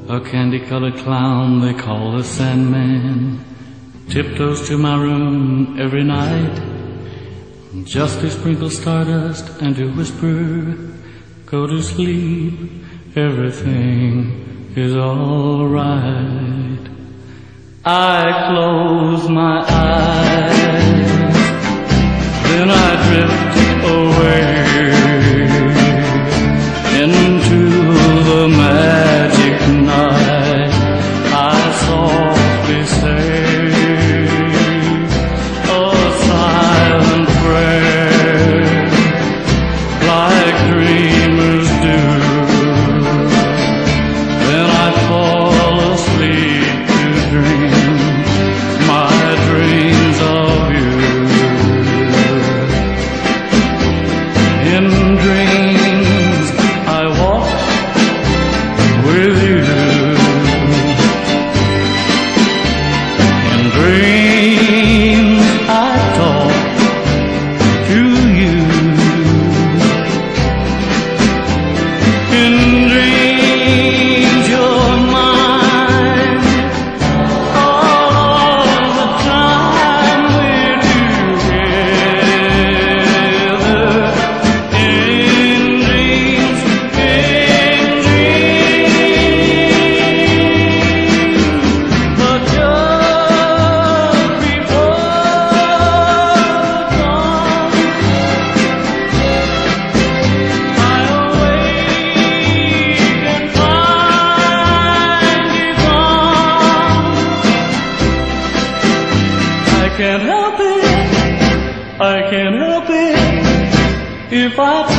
A candy-colored clown they call the Sandman tiptoes to my room every night, just to sprinkle stardust and to whisper, go to sleep, everything is all right. I close my eyes, then I drift away into the magic night. I softly say a silent prayer, like dreamers do. Then I fall asleep to dream my dreams of you. In dreams I walk with you. In dreams I talk to you. In dreams you're mine. All the time we're together. In dreams, but just before dawn, I awake and find you gone. I can't help it, I can't help it if I